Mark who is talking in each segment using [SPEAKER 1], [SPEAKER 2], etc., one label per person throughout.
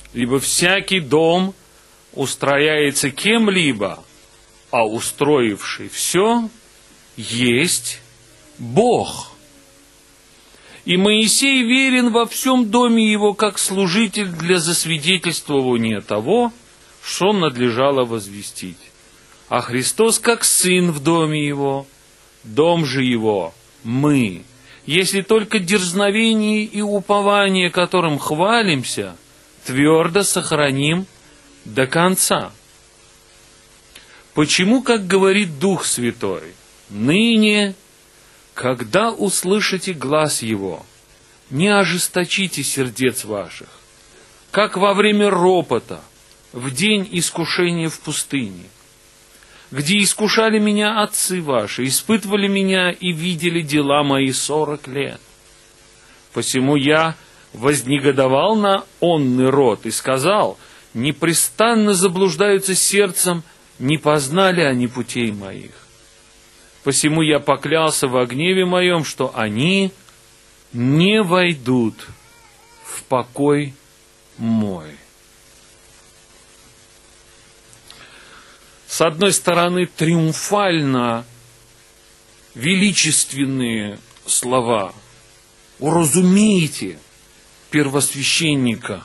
[SPEAKER 1] Ибо всякий дом устрояется кем-либо, а устроивший все есть Бог. И Моисей верен во всем доме его, как служитель для засвидетельствования того, что надлежало возвестить. А Христос как сын в доме его, дом же его мы, если только дерзновение и упование, которым хвалимся, твердо сохраним до конца. Почему, как говорит Дух Святой, ныне, когда услышите глас Его, не ожесточите сердец ваших, как во время ропота, в день искушения в пустыне, где искушали меня отцы ваши, испытывали меня и видели дела мои 40 лет. Посему я вознегодовал на онный род и сказал: непрестанно заблуждаются сердцем, не познали они путей моих. Посему я поклялся во гневе моем, что они не войдут в покой мой. С одной стороны, триумфально величественные слова. Уразумейте первосвященника,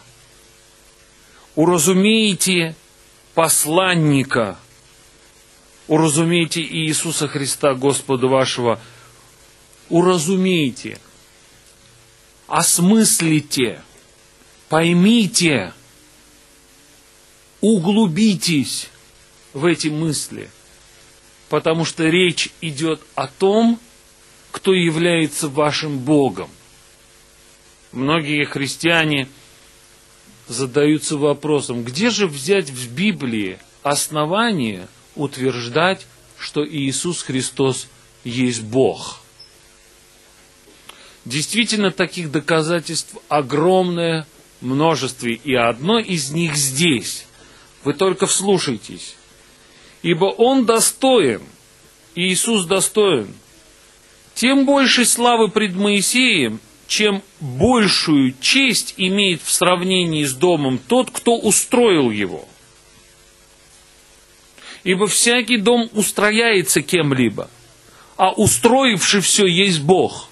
[SPEAKER 1] уразумейте посланника, уразумейте Иисуса Христа, Господа вашего, уразумейте, осмыслите, поймите, углубитесь в эти мысли, потому что речь идет о том, кто является вашим Богом. Многие христиане задаются вопросом, где же взять в Библии основание утверждать, что Иисус Христос есть Бог. Действительно, таких доказательств огромное множество, и одно из них здесь. Вы только вслушайтесь. Ибо Он достоин, Иисус достоин, тем большей славы пред Моисеем, чем большую честь имеет в сравнении с домом тот, кто устроил его. Ибо всякий дом устрояется кем-либо, а устроивший все есть Бог.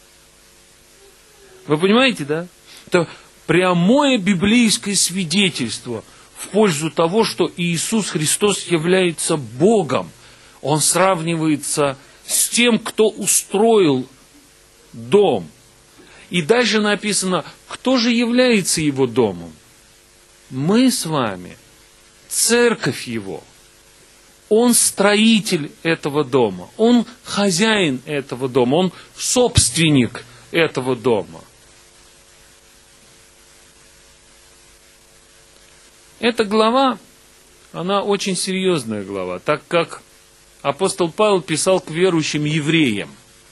[SPEAKER 1] Вы понимаете, да? Это прямое библейское свидетельство в пользу того, что Иисус Христос является Богом. Он сравнивается с тем, кто устроил дом. И дальше написано, кто же является его домом? Мы с вами, церковь его. Он строитель этого дома, он хозяин этого дома, он собственник этого дома. Эта глава, она очень серьезная глава, так как апостол Павел писал к верующим евреям.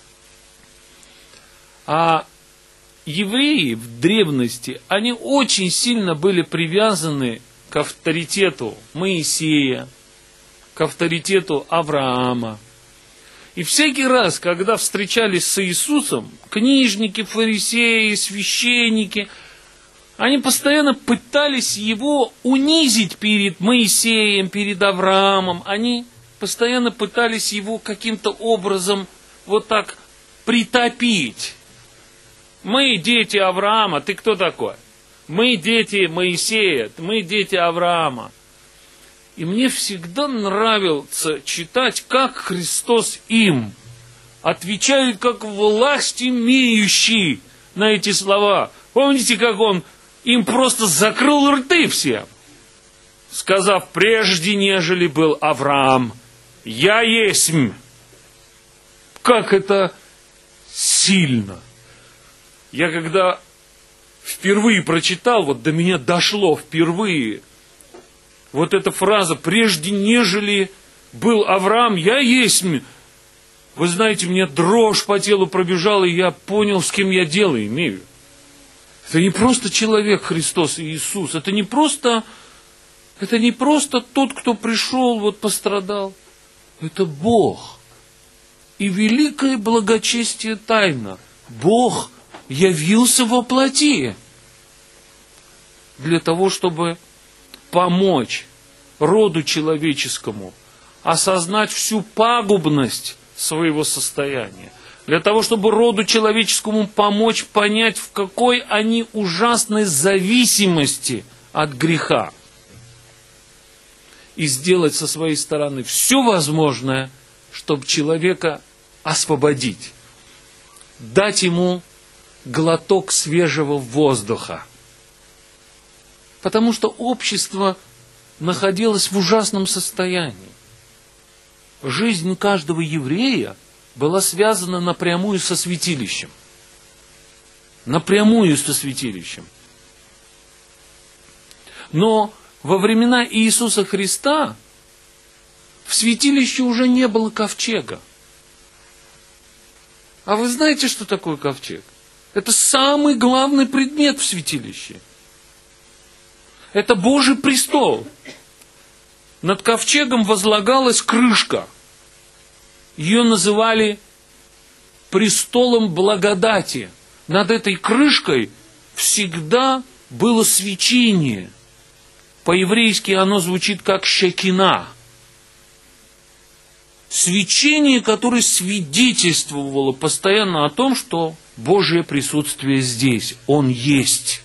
[SPEAKER 1] А евреи в древности, они очень сильно были привязаны к авторитету Моисея, к авторитету Авраама. И всякий раз, когда встречались с Иисусом, книжники, фарисеи, священники, они постоянно пытались его унизить перед Моисеем, перед Авраамом. Они постоянно пытались его каким-то образом вот так притопить. Мы дети Авраама, ты кто такой? Мы дети Моисея, мы дети Авраама. И мне всегда нравилось читать, как Христос им отвечает, как власть имеющий на эти слова. Помните, как Он им просто закрыл рты всем, сказав: прежде нежели был Авраам, я есмь. Как это сильно! Я когда впервые прочитал, вот до меня дошло впервые, вот эта фраза: прежде нежели был Авраам, я есмь. Вы знаете, мне дрожь по телу пробежала, и я понял, с кем я дело имею. Это не просто человек Христос Иисус, это не просто тот, кто пришел, вот пострадал. Это Бог. И великое благочестие тайна. Бог явился во плоти. для того, чтобы помочь роду человеческому осознать всю пагубность своего состояния, для того, чтобы роду человеческому помочь понять, в какой они ужасной зависимости от греха, и сделать со своей стороны все возможное, чтобы человека освободить, дать ему глоток свежего воздуха. Потому что общество находилось в ужасном состоянии. Жизнь каждого еврея была связана напрямую со святилищем. Напрямую со святилищем. Но во времена Иисуса Христа в святилище уже не было ковчега. А вы знаете, что такое ковчег? Это самый главный предмет в святилище. Это Божий престол. Над ковчегом возлагалась крышка. Ее называли престолом благодати. Над этой крышкой всегда было свечение. По-еврейски оно звучит как шекина. Свечение, которое свидетельствовало постоянно о том, что Божье присутствие здесь, Он есть.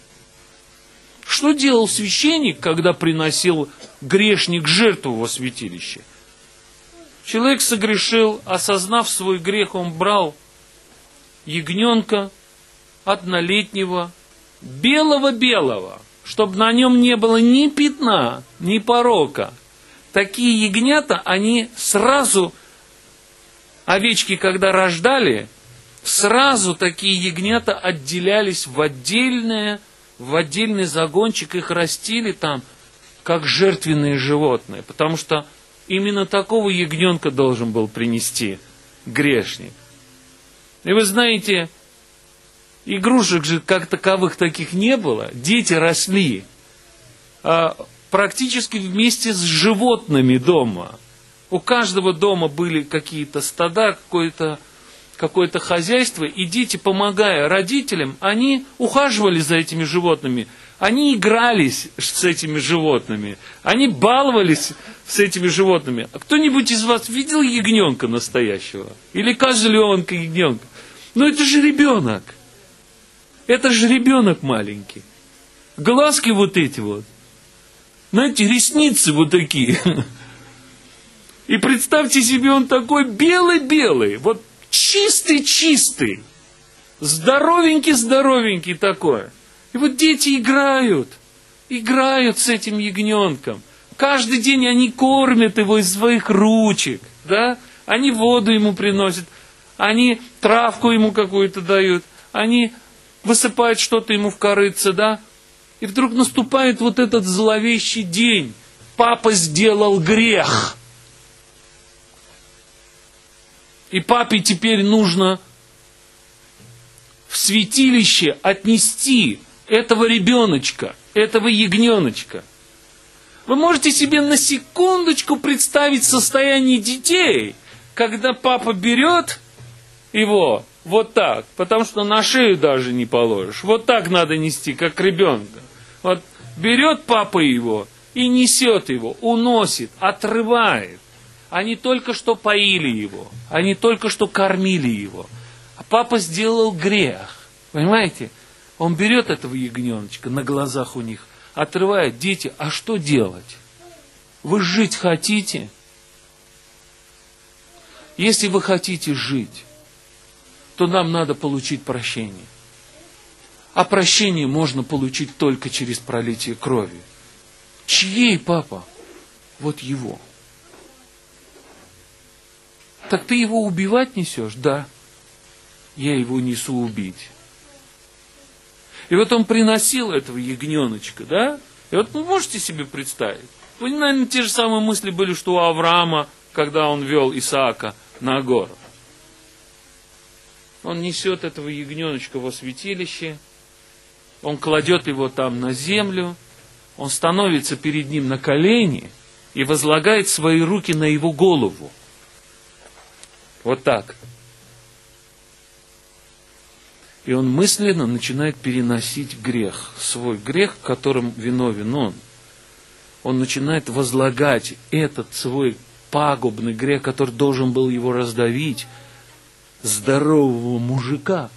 [SPEAKER 1] Что делал священник, когда приносил грешник жертву во святилище? Человек согрешил, осознав свой грех, он брал ягненка однолетнего, белого-белого, чтобы на нем не было ни пятна, ни порока. Такие ягнята, они сразу, овечки, когда рождали, сразу такие ягнята отделялись в отдельный загончик, их растили там, как жертвенные животные, потому что именно такого ягненка должен был принести грешник. И вы знаете, игрушек же как таковых таких не было, дети росли практически вместе с животными дома. У каждого дома были какие-то стада, какое-то хозяйство, и дети, помогая родителям, они ухаживали за этими животными, они игрались с этими животными, они баловались с этими животными. А кто-нибудь из вас видел ягненка настоящего? Или козленка, ягненка? Ну это же ребенок. Это же ребенок маленький. Глазки вот эти вот. Знаете, ресницы вот такие. И представьте себе, он такой белый-белый, вот чистый-чистый, здоровенький-здоровенький такой. И вот дети играют с этим ягненком. Каждый день они кормят его из своих ручек, да? Они воду ему приносят, они травку ему какую-то дают, они высыпают что-то ему в корытце, да? И вдруг наступает вот этот зловещий день. Папа сделал грех. И папе теперь нужно в святилище отнести этого ребеночка, этого ягненочка. Вы можете себе на секундочку представить состояние детей, когда папа берет его вот так, потому что на шею даже не положишь. Вот так надо нести, как ребенка. Вот берет папа его и несет его, уносит, отрывает. Они только что поили его, они только что кормили его. А папа сделал грех. Понимаете? Он берет этого ягненочка на глазах у них, отрывает. Дети, а что делать? Вы жить хотите? Если вы хотите жить, то нам надо получить прощение. А прощение можно получить только через пролитие крови. Чьей, папа? Вот его. Так ты его убивать несешь? Да. Я его несу убить. И вот он приносил этого ягненочка, да? И вот вы можете себе представить? Вы, наверное, те же самые мысли были, что у Авраама, когда он вел Исаака на гору. Он несет этого ягненочка во святилище, он кладет его там на землю, он становится перед ним на колени и возлагает свои руки на его голову. Вот так. И он мысленно начинает переносить грех, свой грех, которым виновен он. Он начинает возлагать этот свой пагубный грех, который должен был его раздавить, здорового мужика.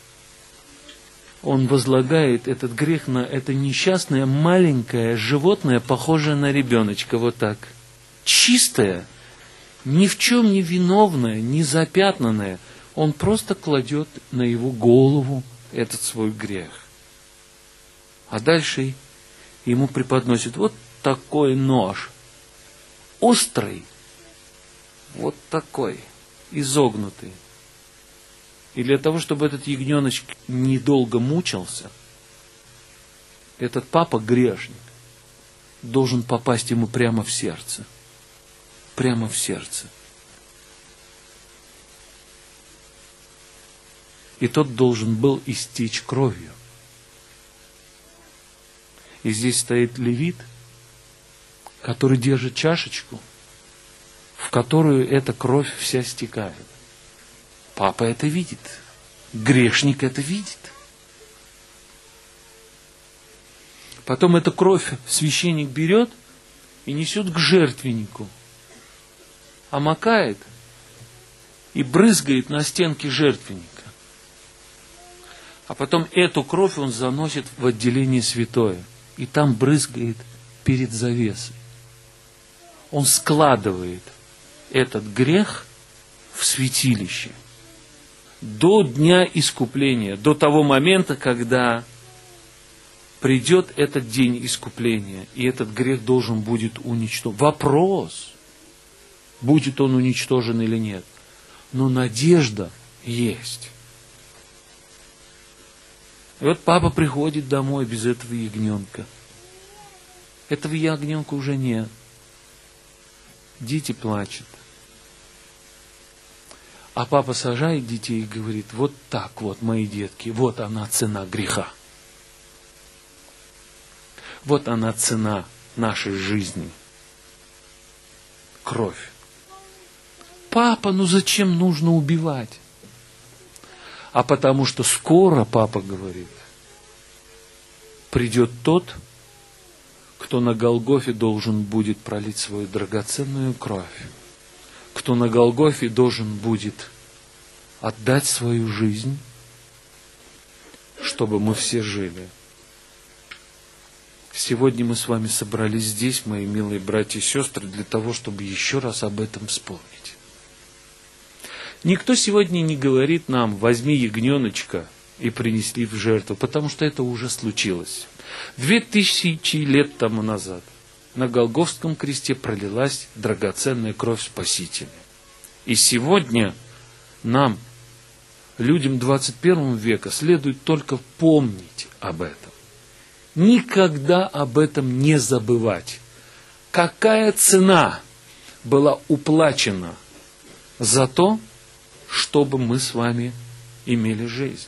[SPEAKER 1] Он возлагает этот грех на это несчастное маленькое животное, похожее на ребеночка, вот так. Чистое, ни в чем не виновное, не запятнанное. Он просто кладет на его голову этот свой грех. А дальше ему преподносит вот такой нож, острый, вот такой, изогнутый. И для того, чтобы этот ягненочек недолго мучился, этот папа грешник должен попасть ему прямо в сердце. Прямо в сердце. И тот должен был истечь кровью. И здесь стоит левит, который держит чашечку, в которую эта кровь вся стекает. Папа это видит. Грешник это видит. Потом эту кровь священник берет и несет к жертвеннику. Омакает и брызгает на стенки жертвенника. А потом эту кровь он заносит в отделение святое. И там брызгает перед завесой. Он складывает этот грех в святилище. До дня искупления, до того момента, когда придет этот день искупления, и этот грех должен будет уничтожен. Вопрос, будет он уничтожен или нет. Но надежда есть. И вот папа приходит домой без этого ягненка. Этого ягненка уже нет. Дети плачут. А папа сажает детей и говорит, вот так вот, мои детки, вот она цена греха. Вот она цена нашей жизни. Кровь. Папа, ну зачем нужно убивать? А потому что скоро, папа говорит, придет тот, кто на Голгофе должен будет пролить свою драгоценную кровь. Кто на Голгофе должен будет отдать свою жизнь, чтобы мы все жили. Сегодня мы с вами собрались здесь, мои милые братья и сестры, для того, чтобы еще раз об этом вспомнить. Никто сегодня не говорит нам, возьми ягненочка и принесли в жертву, потому что это уже случилось. 2000 лет тому назад на Голгофском кресте пролилась драгоценная кровь Спасителя. И сегодня нам, людям 21 века, следует только помнить об этом. Никогда об этом не забывать. Какая цена была уплачена за то, чтобы мы с вами имели жизнь?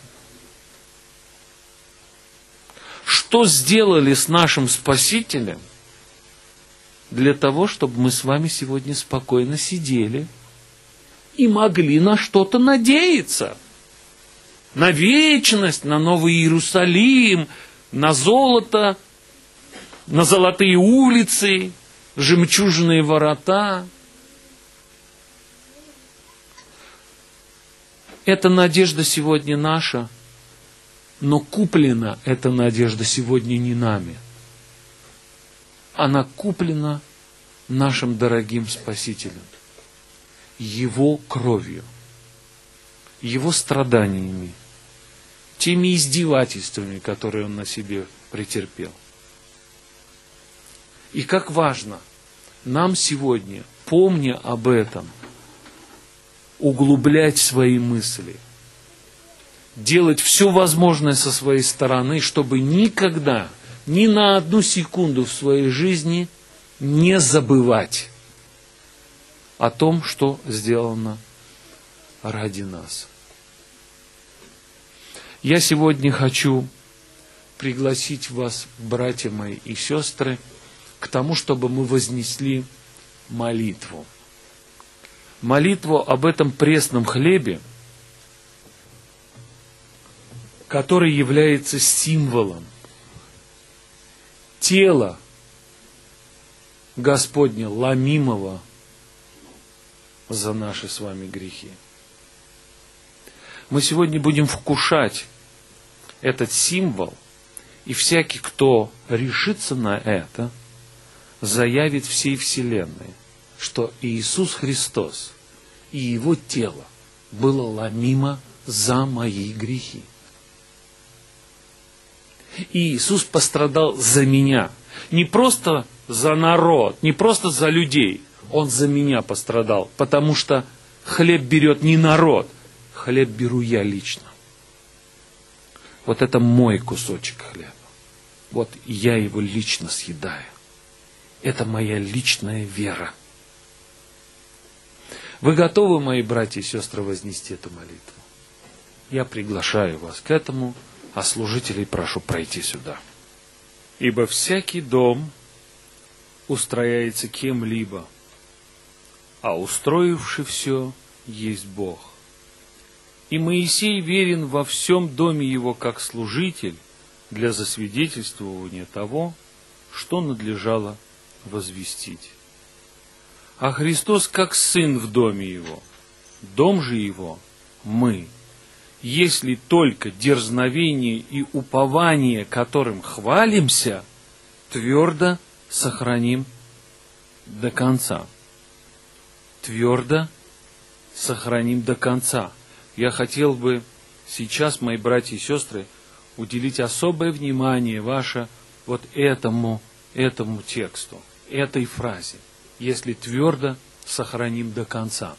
[SPEAKER 1] Что сделали с нашим Спасителем для того, чтобы мы с вами сегодня спокойно сидели и могли на что-то надеяться? На вечность, на Новый Иерусалим, на золото, на золотые улицы, жемчужные ворота. Эта надежда сегодня наша, но куплена эта надежда сегодня не нами. Она куплена нашим дорогим Спасителем, Его кровью, Его страданиями, теми издевательствами, которые Он на себе претерпел. И как важно нам сегодня, помня об этом, углублять свои мысли, делать все возможное со своей стороны, чтобы никогда, ни на одну секунду в своей жизни не забывать о том, что сделано ради нас. Я сегодня хочу пригласить вас, братья мои и сестры, к тому, чтобы мы вознесли молитву. Молитву об этом пресном хлебе, который является символом тела Господня, ломимого за наши с вами грехи. Мы сегодня будем вкушать этот символ, и всякий, кто решится на это, заявит всей вселенной, что Иисус Христос и Его тело было ломимо за мои грехи. И Иисус пострадал за меня. Не просто за народ, не просто за людей. Он за меня пострадал, потому что хлеб берет не народ, хлеб беру я лично. Вот это мой кусочек хлеба. Вот я его лично съедаю. Это моя личная вера. Вы готовы, мои братья и сестры, вознести эту молитву? Я приглашаю вас к этому, а служителей прошу пройти сюда. Ибо всякий дом устрояется кем-либо, а устроивший все есть Бог. И Моисей верен во всем доме его как служитель для засвидетельствования того, что надлежало возвестить. А Христос как сын в доме его, дом же его мы, если только дерзновение и упование, которым хвалимся, твердо сохраним до конца. Твердо сохраним до конца. Я хотел бы сейчас, мои братья и сестры, уделить особое внимание ваше вот этому тексту, этой фразе. Если твердо сохраним до конца.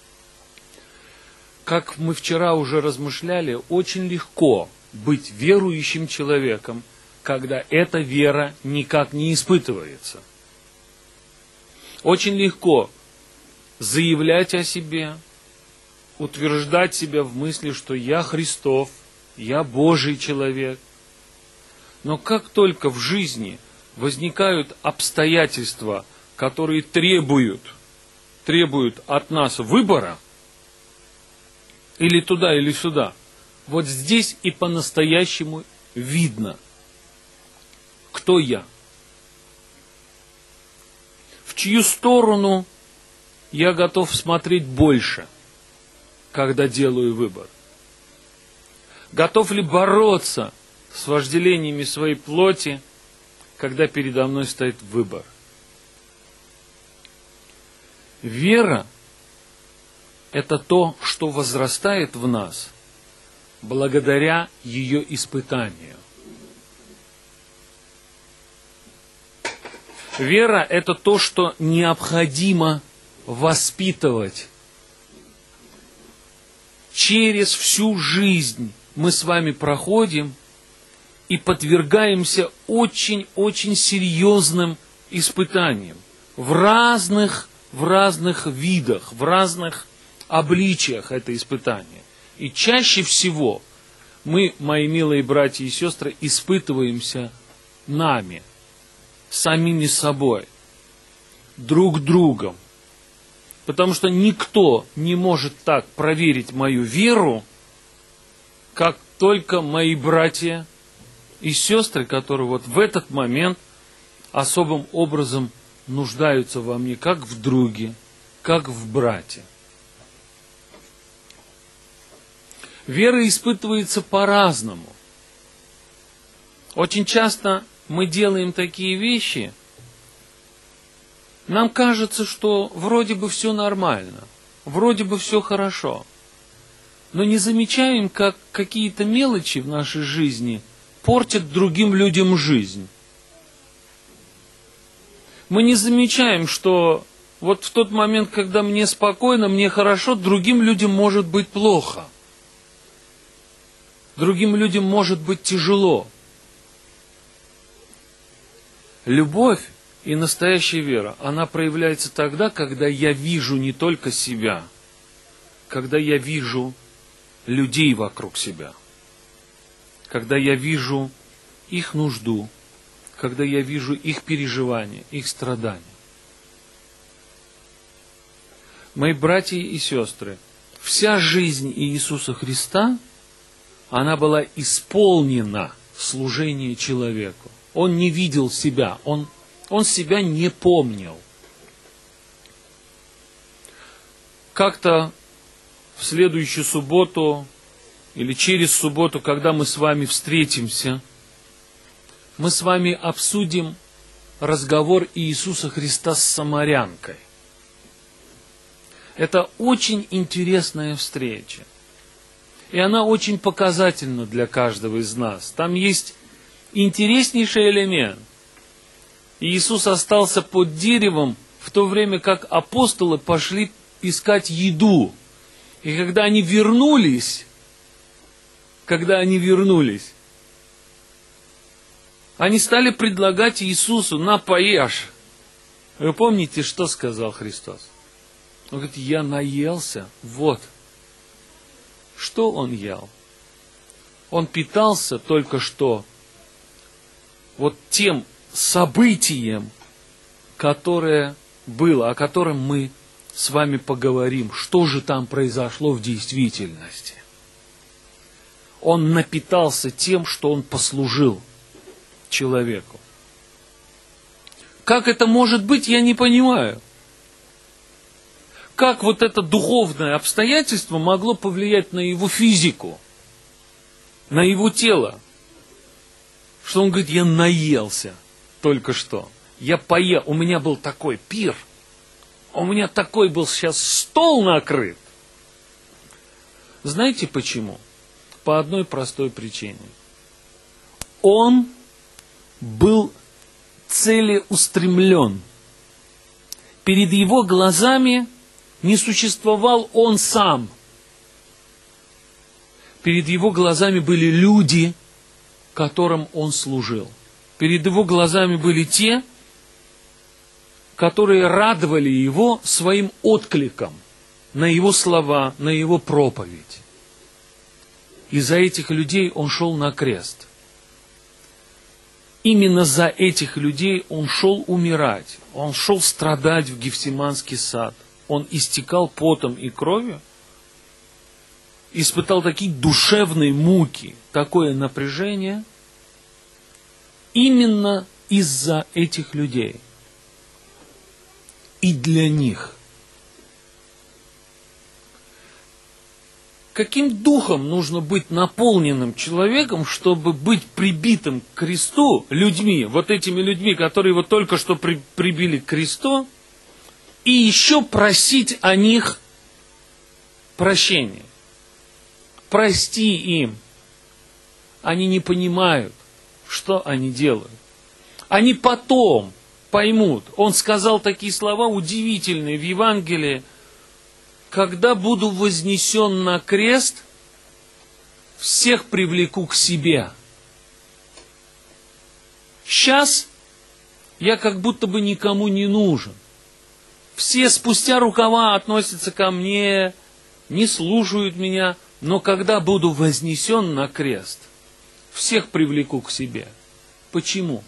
[SPEAKER 1] Как мы вчера уже размышляли, очень легко быть верующим человеком, когда эта вера никак не испытывается. Очень легко заявлять о себе, утверждать себя в мысли, что я Христов, я Божий человек. Но как только в жизни возникают обстоятельства, которые требуют от нас выбора, или туда, или сюда, вот здесь и по-настоящему видно, кто я, в чью сторону я готов смотреть больше, когда делаю выбор. Готов ли бороться с вожделениями своей плоти, когда передо мной стоит выбор. Вера – это то, что возрастает в нас благодаря ее испытанию. Вера – это то, что необходимо воспитывать. Через всю жизнь мы с вами проходим и подвергаемся очень-очень серьезным испытаниям в разных видах, в разных обличиях это испытание. И чаще всего мы, мои милые братья и сестры, испытываемся нами, самими собой, друг другом. Потому что никто не может так проверить мою веру, как только мои братья и сестры, которые вот в этот момент особым образом нуждаются во мне, как в друге, как в брате. Вера испытывается по-разному. Очень часто мы делаем такие вещи, нам кажется, что вроде бы все нормально, вроде бы все хорошо, но не замечаем, как какие-то мелочи в нашей жизни портят другим людям жизнь. Мы не замечаем, что вот в тот момент, когда мне спокойно, мне хорошо, другим людям может быть плохо. Другим людям может быть тяжело. Любовь и настоящая вера, она проявляется тогда, когда я вижу не только себя, когда я вижу людей вокруг себя, когда я вижу их нужду, когда я вижу их переживания, их страдания. Мои братья и сестры, вся жизнь Иисуса Христа, она была исполнена служение человеку. Он не видел себя, он себя не помнил. Как-то в следующую субботу или через субботу, когда мы с вами встретимся, мы с вами обсудим разговор Иисуса Христа с самарянкой. Это очень интересная встреча. И она очень показательна для каждого из нас. Там есть интереснейший элемент. Иисус остался под деревом, в то время как апостолы пошли искать еду. И когда они вернулись, они стали предлагать Иисусу: на, поешь. Вы помните, что сказал Христос? Он говорит: я наелся. Вот. Что он ел? Он питался только что вот тем событием, которое было, о котором мы с вами поговорим. Что же там произошло в действительности? Он напитался тем, что он послужил человеку. Как это может быть, я не понимаю. Как вот это духовное обстоятельство могло повлиять на его физику, на его тело? Что он говорит: я наелся только что, я поел, у меня был такой пир, у меня такой был сейчас стол накрыт. Знаете почему? По одной простой причине. Он был целеустремлен. Перед его глазами не существовал он сам. Перед его глазами были люди, которым он служил. Перед его глазами были те, которые радовали его своим откликом на его слова, на его проповедь. И за этих людей он шел на крест. Именно за этих людей он шел умирать. Он шел страдать в Гефсиманский сад. Он истекал потом и кровью, испытал такие душевные муки, такое напряжение, именно из-за этих людей. И для них. Каким духом нужно быть наполненным человеком, чтобы быть прибитым к кресту людьми, вот этими людьми, которые вот только что прибили к кресту, и еще просить о них прощения. Прости им. Они не понимают, что они делают. Они потом поймут. Он сказал такие слова удивительные в Евангелии: когда буду вознесен на крест, всех привлеку к себе. Сейчас я как будто бы никому не нужен. Все спустя рукава относятся ко мне, не слушают меня, но когда буду вознесен на крест, всех привлеку к себе. Почему?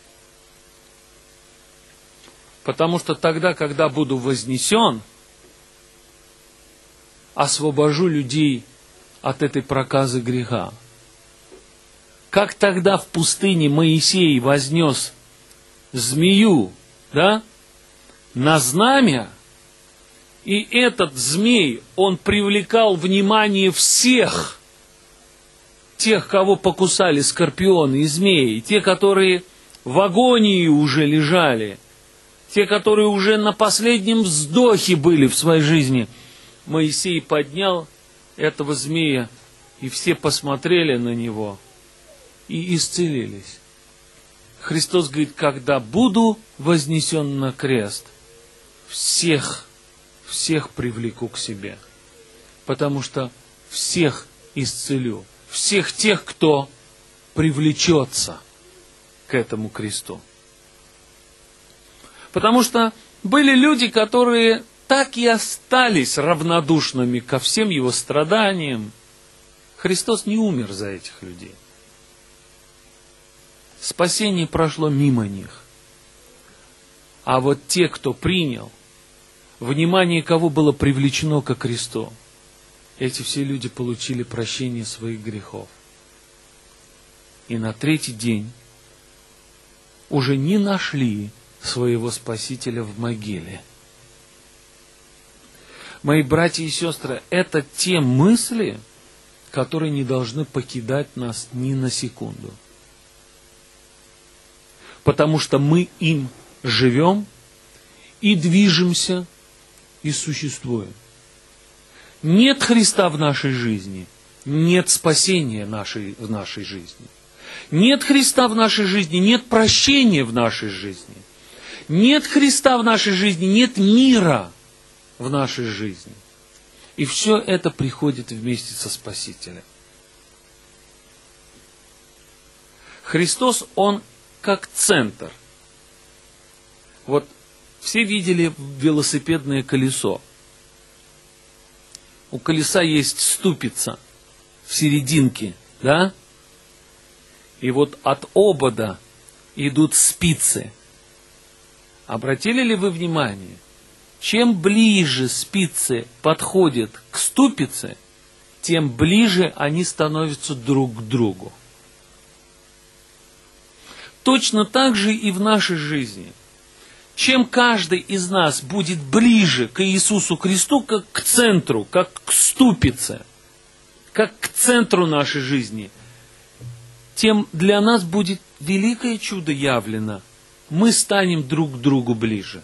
[SPEAKER 1] Потому что тогда, когда буду вознесен, освобожу людей от этой проказы греха. Как тогда в пустыне Моисей вознес змею, да, на знамя, и этот змей, он привлекал внимание всех, тех, кого покусали скорпионы и змеи, те, которые в агонии уже лежали, те, которые уже на последнем вздохе были в своей жизни. Моисей поднял этого змея, и все посмотрели на него и исцелились. Христос говорит: когда буду вознесен на крест, всех привлеку к себе, потому что всех исцелю, всех тех, кто привлечется к этому кресту. Потому что были люди, которые так и остались равнодушными ко всем его страданиям. Христос не умер за этих людей. Спасение прошло мимо них. А вот те, кто принял, внимание кого было привлечено ко кресту, эти все люди получили прощение своих грехов. и на третий день уже не нашли своего Спасителя в могиле. Мои братья и сестры, это те мысли, которые не должны покидать нас ни на секунду. Потому что мы им живем и движемся и существуем. Нет Христа в нашей жизни, нет спасения в нашей жизни. Нет Христа в нашей жизни, нет прощения в нашей жизни. Нет Христа в нашей жизни, нет мира в нашей жизни. И все это приходит вместе со Спасителем. Христос, Он как центр. Вот все видели велосипедное колесо. У колеса есть ступица в серединке, да? И вот от обода идут спицы. Обратили ли вы внимание? Чем ближе спицы подходят к ступице, тем ближе они становятся друг к другу. Точно так же и в нашей жизни. Чем каждый из нас будет ближе к Иисусу Христу, как к центру, как к ступице, как к центру нашей жизни, тем для нас будет великое чудо явлено. Мы станем друг к другу ближе.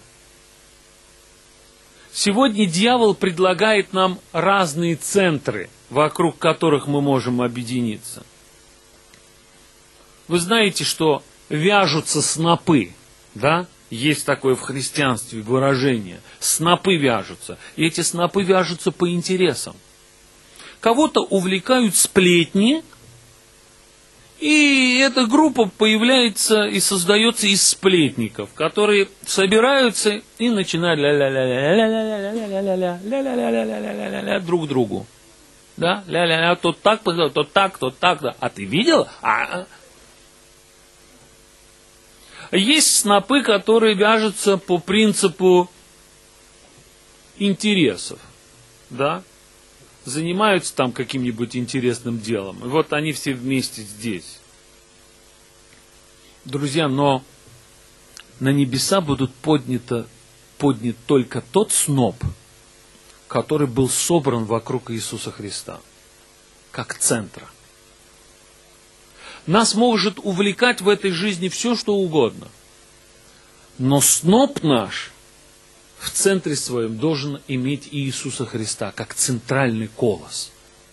[SPEAKER 1] Сегодня дьявол предлагает нам разные центры, вокруг которых мы можем объединиться. Вы знаете, что вяжутся снопы, да? Есть такое в христианстве выражение. Снопы вяжутся. И эти снопы вяжутся по интересам. Кого-то увлекают сплетни, и эта группа появляется и создается из сплетников, которые собираются и начинают ля-ля-ля-ля-ля-ля-ля-ля-ля-ля-ля-ля-ля-ля-ля-ля друг другу. Да? Ля-ля-ля, тот так, тот так, тот так. А ты видел? Есть снопы, которые вяжутся по принципу интересов. Да? Занимаются там каким-нибудь интересным делом. И вот они все вместе здесь. Друзья, но на небеса будут поднят только тот сноп, который был собран вокруг Иисуса Христа, как центра. Нас может увлекать в этой жизни все, что угодно. Но сноп наш в центре своем должен иметь Иисуса Христа, как центральный колос,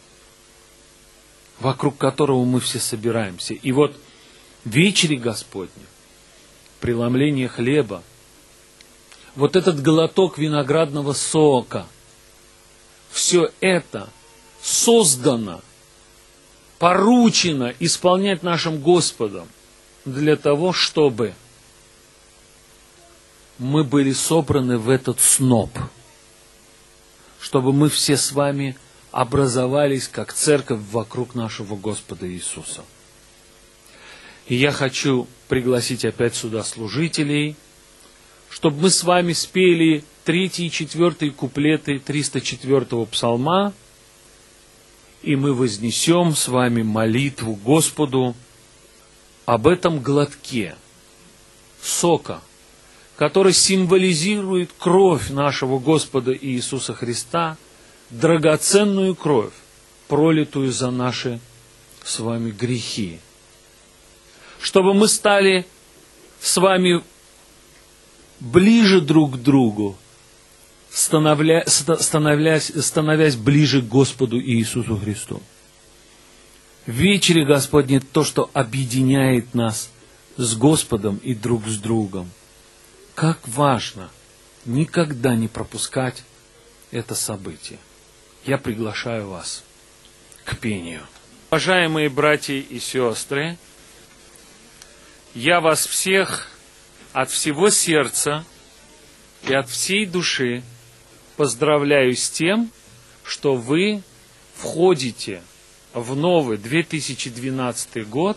[SPEAKER 1] вокруг которого мы все собираемся. И вот вечери Господни, преломление хлеба, вот этот глоток виноградного сока, все это создано, поручено исполнять нашим Господом для того, чтобы мы были собраны в этот сноп, чтобы мы все с вами образовались как церковь вокруг нашего Господа Иисуса. И я хочу пригласить опять сюда служителей, чтобы мы с вами спели 3 и 4 куплеты 304-го псалма, и мы вознесем с вами молитву Господу об этом глотке сока, который символизирует кровь нашего Господа Иисуса Христа, драгоценную кровь, пролитую за наши с вами грехи. Чтобы мы стали с вами ближе друг к другу, становясь ближе к Господу Иисусу Христу. В вечере Господне то, что объединяет нас с Господом и друг с другом. Как важно никогда не пропускать это событие. Я приглашаю вас к пению. Уважаемые братья и сестры, я вас всех от всего сердца и от всей души поздравляю с тем, что вы входите в новый 2012 год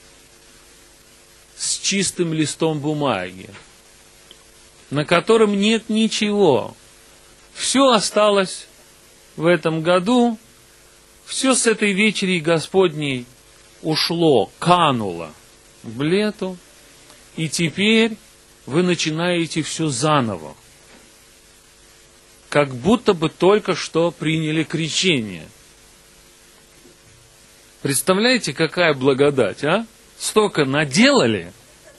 [SPEAKER 1] с чистым листом бумаги, на котором нет ничего. Все осталось в этом году, все с этой вечери Господней ушло, кануло в лету, и теперь вы начинаете все заново. Как будто бы только что приняли крещение. Представляете, какая благодать, а? Столько наделали,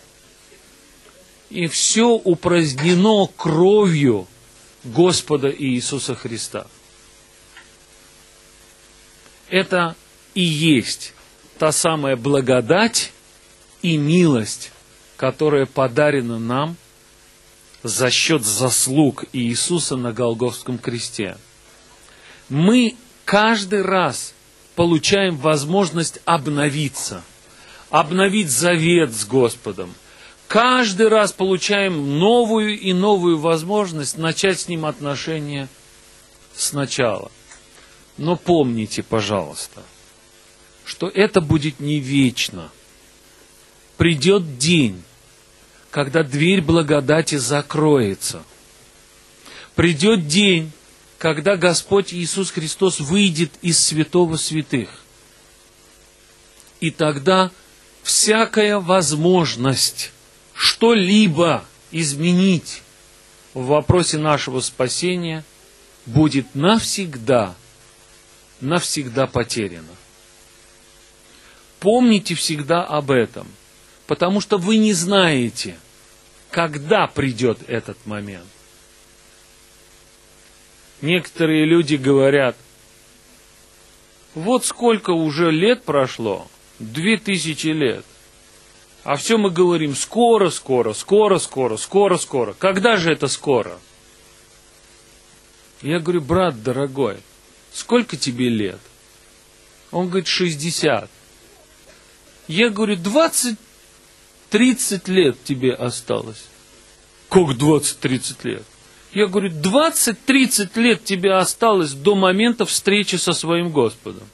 [SPEAKER 1] и все упразднено кровью Господа Иисуса Христа. Это и есть та самая благодать и милость, которая подарена нам за счет заслуг Иисуса на Голгофском кресте. Мы каждый раз получаем возможность обновиться, обновить завет с Господом. Каждый раз получаем новую и новую возможность начать с Ним отношения сначала. Но помните, пожалуйста, что это будет не вечно. Придет день, когда дверь благодати закроется. Придет день, когда Господь Иисус Христос выйдет из святого святых. И тогда всякая возможность что-либо изменить в вопросе нашего спасения будет навсегда потеряна. Помните всегда об этом, потому что вы не знаете, когда придет этот момент. Некоторые люди говорят: вот сколько уже лет прошло, 2000 лет, а все мы говорим скоро, скоро, скоро, скоро, скоро, скоро. Когда же это скоро? Я говорю: брат дорогой, сколько тебе лет? Он говорит: 60. Я говорю: 20-30 лет тебе осталось. Как 20-30 лет? Я говорю: 20-30 лет тебе осталось до момента встречи со своим Господом.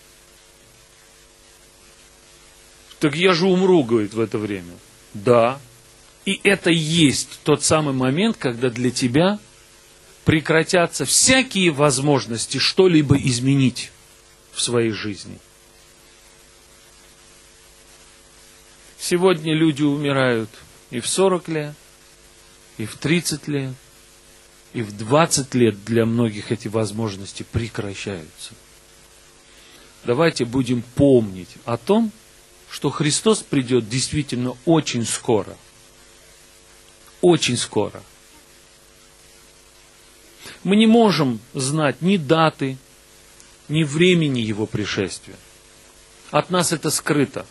[SPEAKER 1] Так я же умру, говорит, в это время. Да. И это есть тот самый момент, когда для тебя прекратятся всякие возможности что-либо изменить в своей жизни. Сегодня люди умирают и в 40 лет, и в 30 лет, и в 20 лет для многих эти возможности прекращаются. Давайте будем помнить о том, что Христос придет действительно очень скоро. Очень скоро. Мы не можем знать ни даты, ни времени Его пришествия. От нас это скрыто.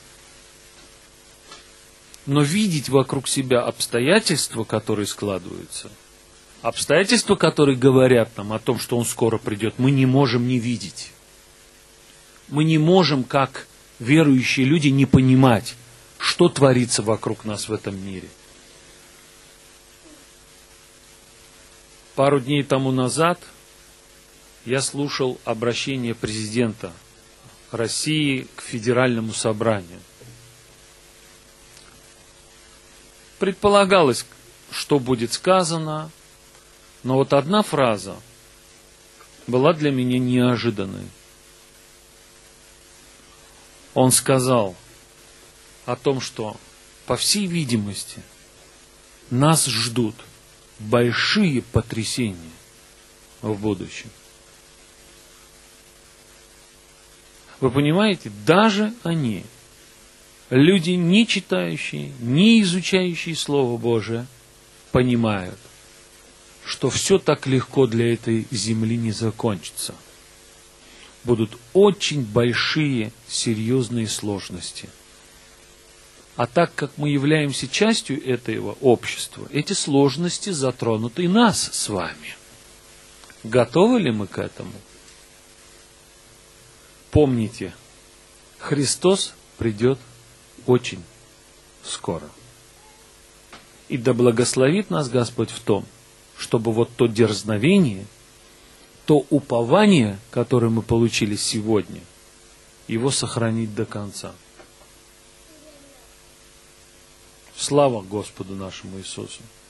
[SPEAKER 1] Но видеть вокруг себя обстоятельства, которые складываются, обстоятельства, которые говорят нам о том, что Он скоро придет, мы не можем не видеть. Мы не можем, как верующие люди, не понимать, что творится вокруг нас в этом мире. Пару дней тому назад я слушал обращение президента России к Федеральному собранию. Предполагалось, что будет сказано, но вот одна фраза была для меня неожиданной. Он сказал о том, что, по всей видимости, нас ждут большие потрясения в будущем. Вы понимаете, даже они, люди, не читающие, не изучающие Слово Божие, понимают, что все так легко для этой земли не закончится. Будут очень большие, серьезные сложности. А так как мы являемся частью этого общества, эти сложности затронут и нас с вами. Готовы ли мы к этому? Помните, Христос придет очень скоро. И да благословит нас Господь в том, чтобы вот то дерзновение, то упование, которое мы получили сегодня, его сохранить до конца. Слава Господу нашему Иисусу!